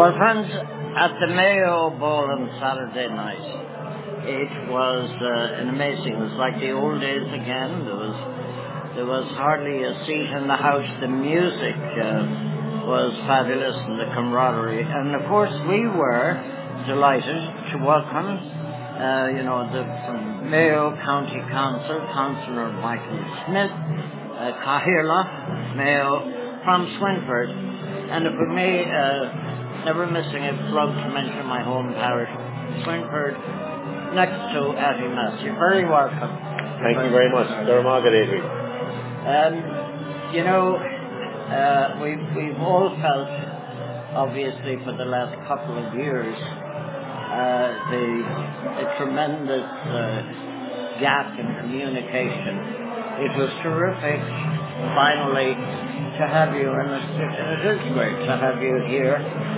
Well, friends, at the Mayo Ball on Saturday night, it was an amazing. It was like the old days again. There was hardly a seat in the house. The music was fabulous, and the camaraderie. And of course, we were delighted to welcome, from Mayo County Council, Councillor Michael Smith, Cahirla, Mayo from Swinford, and if we may, never missing a plug to mention my home parish, Swinford, next to Attymass. You're very welcome. Thank you very much. Dermagad Adrian. We've all felt, obviously, for the last couple of years, the tremendous gap in communication. It was terrific, finally, to have you, and it is great to have you here.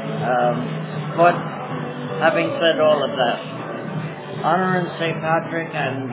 But having said all of that, honouring St. Patrick, and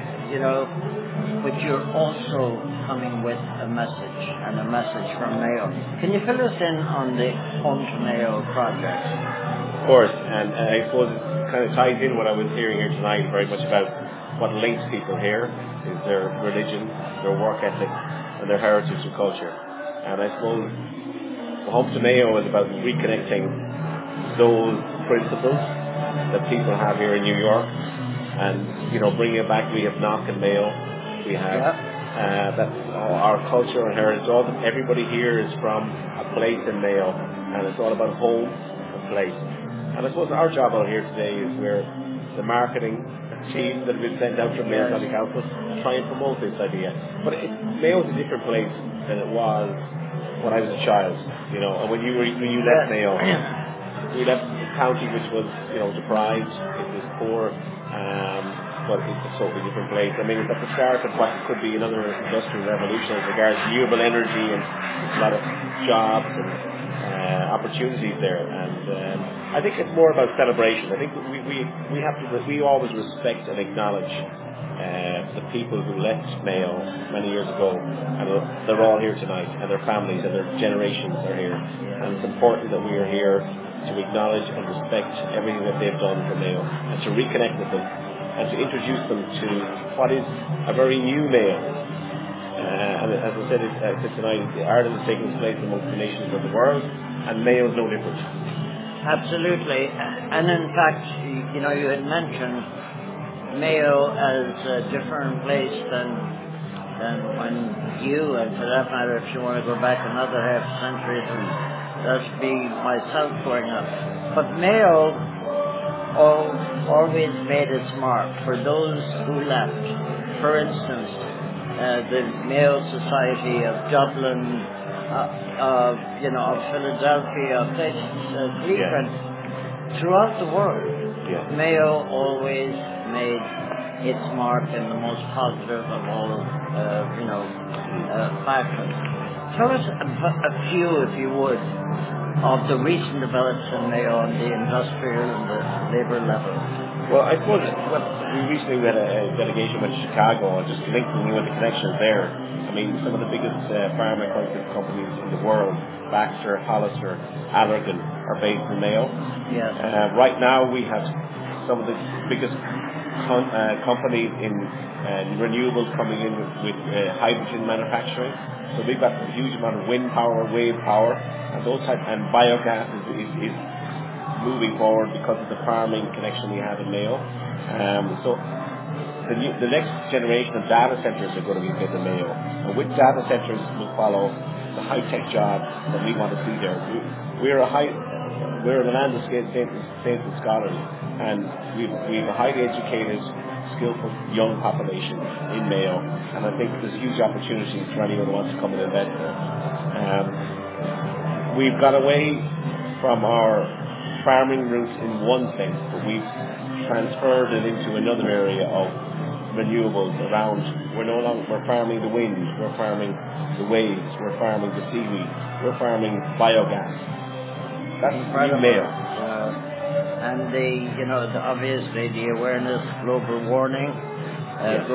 but you're also coming with a message from Mayo. Can you fill us in on the Home to Mayo project? Of course, and I suppose it kind of ties in what I was hearing here tonight, very much about what links people here is their religion, their work ethic, and their heritage and culture. And I suppose Home to Mayo is about reconnecting those principles that people have here in New York, and bringing it back. We have Knock and Mayo, we have that's our culture and heritage. Everybody here is from a place in Mayo, and it's all about home and place. And I suppose our job out here today is where the marketing team that have been sent out from Mayo County Council try and promote this idea. But Mayo is a different place than it was when I was a child. And when you left Mayo, we left a county which was deprived, it was poor, but it's a totally different place. I mean, it's at the start of what could be another industrial revolution as regards renewable energy, and there's a lot of jobs and opportunities there. And I think it's more about celebration. I think we always respect and acknowledge the people who left Mayo many years ago, and they're all here tonight, and their families and their generations are here. And it's important that we are here to acknowledge and respect everything that they've done for Mayo, and to reconnect with them, and to introduce them to what is a very new Mayo. And as I said tonight, Ireland is taking its place amongst the nations of the world, and Mayo is no different. Absolutely. And in fact, you had mentioned Mayo as a different place than when you, and for that matter, if you want to go back another half century, that'd be myself growing up. But Mayo always made its mark for those who left. For instance, the Mayo Society of Dublin, of Philadelphia, of Cleveland, throughout the world. Mayo always made its mark in the most positive of all, fashions. Tell us a few, if you would, of the recent developments in Mayo on the industrial and the labour level. Well, I suppose we recently had a delegation went to Chicago, and just linking you with the connections there. I mean, some of the biggest farm equipment companies in the world, Baxter, Hollister, Allergan, are based in Mayo. Yes. Right now, we have some of the biggest companies in renewables coming in with hydrogen manufacturing. So we've got a huge amount of wind power, wave power, and those types, and biogas is moving forward because of the farming connection we have in Mayo. So the next generation of data centres are going to be built in Mayo, and with data centres will follow the high-tech jobs that we want to see there. We're in the land of saints and scholars, and we've a highly educated, skillful young population in Mayo, and I think there's huge opportunities for anyone who wants to come and invest there. We've got away from our farming roots in one sense, but we've transferred it into another area of renewables around. We're farming the wind, we're farming the waves, we're farming the seaweed, we're farming biogas. That's incredible. Mayo. And obviously the awareness, global warming,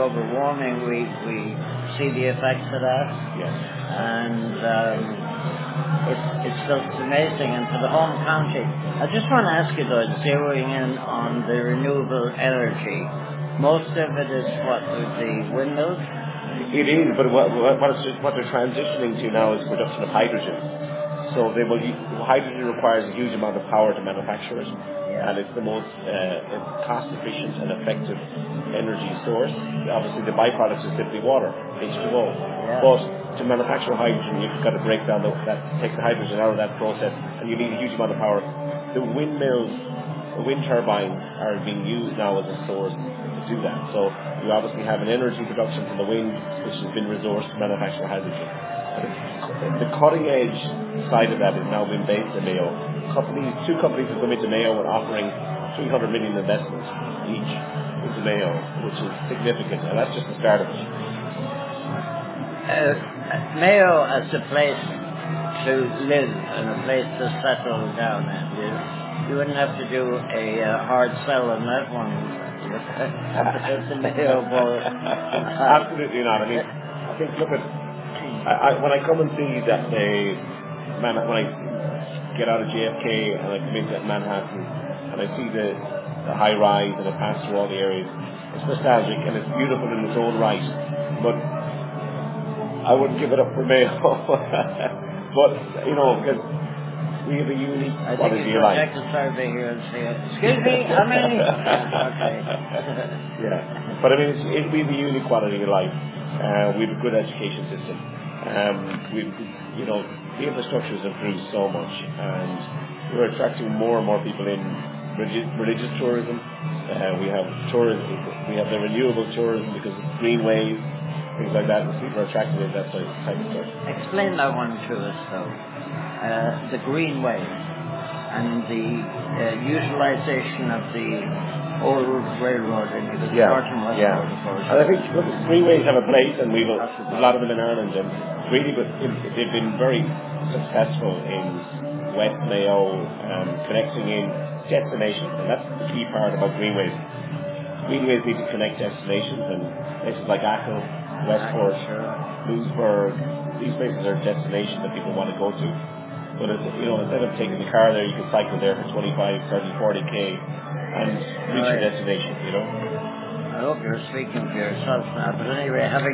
we see the effects of that. Yes. And It's just amazing. And for the home county, I just want to ask you though, zeroing in on the renewable energy, most of it is what with the windmills? It is, but what they're transitioning to now is production of hydrogen. So hydrogen requires a huge amount of power to manufacture it, and it's the most cost efficient and effective energy source. Obviously, the byproduct is simply water, H2O. But to manufacture hydrogen, you've got to break down take the hydrogen out of that process, and you need a huge amount of power. The windmills, the wind turbines are being used now as a source to do that. So you obviously have an energy production from the wind, which has been resourced to manufacture hydrogen. The cutting edge side of that is now being based in Mayo. Two companies have come into Mayo and offering 300 million investments each into Mayo, which is significant, and that's just the start of it. Mayo as a place to live and a place to settle down in. You wouldn't have to do a hard sell on that one. Absolutely not. I mean, I think, look at, when I come and see that when I get out of JFK and I come into Manhattan and I see the high rise and I pass through all the areas, it's nostalgic and it's beautiful in its own right. But I wouldn't give it up for Mayo. But, because we have a unique quality of life. I think you survey here and say, excuse me, how many? Okay. Yeah. But I mean, we have a unique quality of life. We have a good education system. The infrastructure has improved so much, and we're attracting more and more people in religious tourism. We have tourism. We have the renewable tourism because of greenways, things like that. And people are attracted to that type of stuff. Explain that one to us, though. The greenways and the utilization of the old railroad into the North and West Road, of course. And I think greenways have a place, and we've a lot of them in Ireland, and really, they've been very successful in West Mayo, connecting in destinations, and that's the key part about greenways. Greenways need to connect destinations, and places like Achill, Westport, Lewisburg, these places are destinations that people want to go to. But instead of taking the car there, you can cycle there for 25, 30, 40k and reach your destination, I hope you're speaking for yourself now, but anyway, having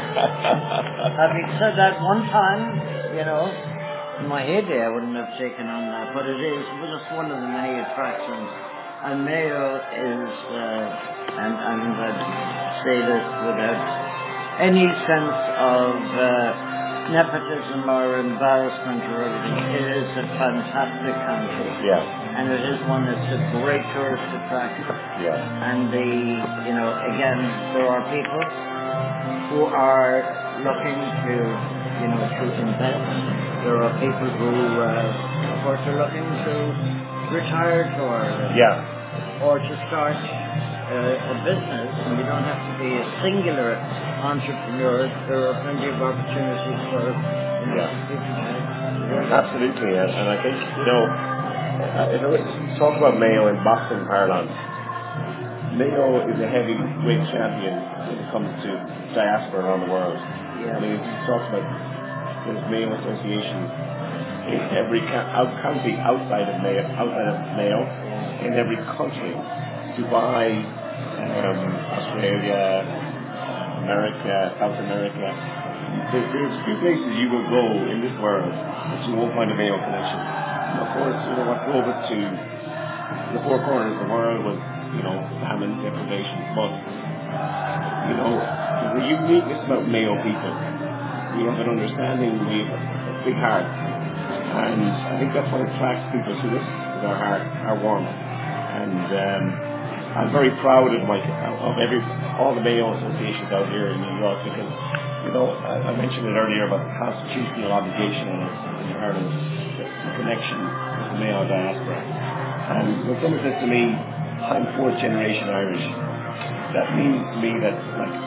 said that, one time, in my heyday I wouldn't have taken on that, but it is just one of the many attractions. And Mayo is, and I'd say this without any sense of nepotism or embarrassment or everything, it is a fantastic country. Yeah. And it is one that's a great tourist attraction. Yeah. And again, there are people who are looking to invest. There are people who, of course, are looking to retire or to start a business, and you don't have to be a singular entrepreneur. There are plenty of opportunities for people. Absolutely, and I think if I talk about Mayo in boxing parlance, Mayo is a heavyweight champion when it comes to diaspora around the world. Yeah. I mean, you talk about there's Mayo Association in every county outside of Mayo, in every country, Dubai, Australia, America, South America. There's few places you will go in this world that you won't find a Mayo connection. And of course, what drove it to the four corners of the world was, famine, deprivation. But, there's a uniqueness about Mayo people. We have an understanding, we have a big heart. And I think that's what attracts people to us, is our heart, our warmth. And I'm very proud of all the Mayo associations out here in New York because, I mentioned it earlier about the constitutional obligation on us in Ireland, the connection with the Mayo diaspora. And when someone says to me, I'm fourth generation Irish, that means to me that,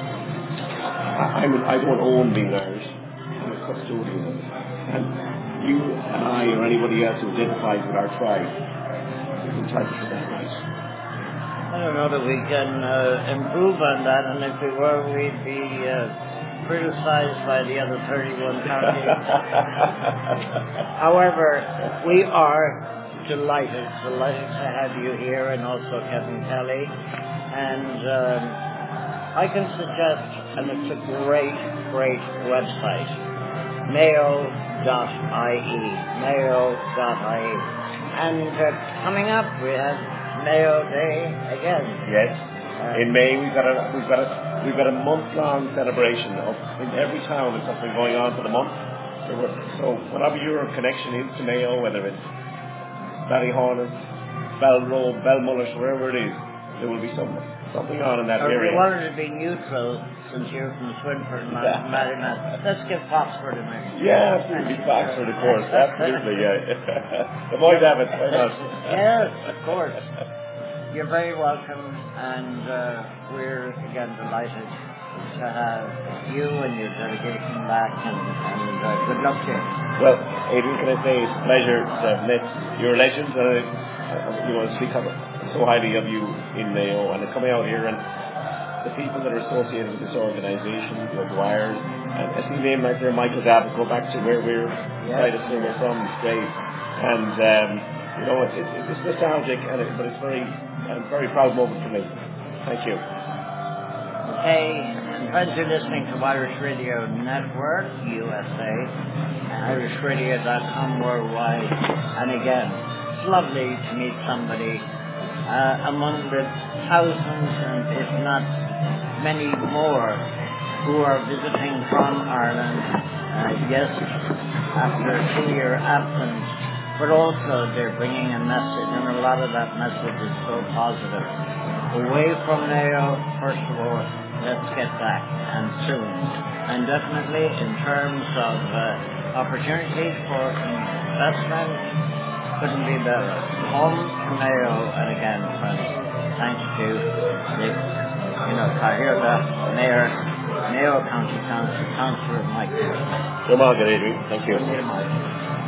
I don't own being Irish, I'm a custodian of it. And you and I or anybody else who identifies with our tribe is entitled to that right. I don't know that we can improve on that, and if we were, we'd be criticized by the other 31 counties. However, we are delighted to have you here, and also Kevin Kelly. And I can suggest, and it's a great website, mayo.ie. And coming up, we have Mayo Day again. Yes. In May, we've got a month-long celebration in every town. There's something going on for the month. So whatever your connection is to Mayo, whether it's Ballyhonus, Balrobe, Balmullish, wherever it is, there will be something on in that or area. If you wanted to be neutral, since you're from Swinford and Mallyman, let's give Foxford a mention. Yeah, absolutely. Foxford, of course. Absolutely, yeah. Avoid Abbott, why not? Yes, of course. You're very welcome, and we're again delighted to have you and your delegation back, and good luck to you. Well, Adrian, can I say it's a pleasure to have met your legends, and you want to speak so highly of you in Mayo, and coming out here, and the people that are associated with this organisation, the Dwyers, and I see a name right there, Michael Gabbett, go back to where we're right as we're from, it's great, and it's nostalgic, but it's a very proud moment for me. Thank you. Okay, and friends, you're listening to Irish Radio Network USA, irishradio.com worldwide, and again, it's lovely to meet somebody among the thousands, and if not many more, who are visiting from Ireland, yes, after a 2-year absence, but also they're bringing a message, and a lot of that message is so positive. Away from Mayo, first of all, let's get back, and soon. And definitely in terms of opportunities for investment, couldn't be better. Home to Mayo, and again, friends, thanks to Cahirda, Mayor, Mayo County Council, Councillor Mike. Good morning, Adrian. Thank you. Good morning.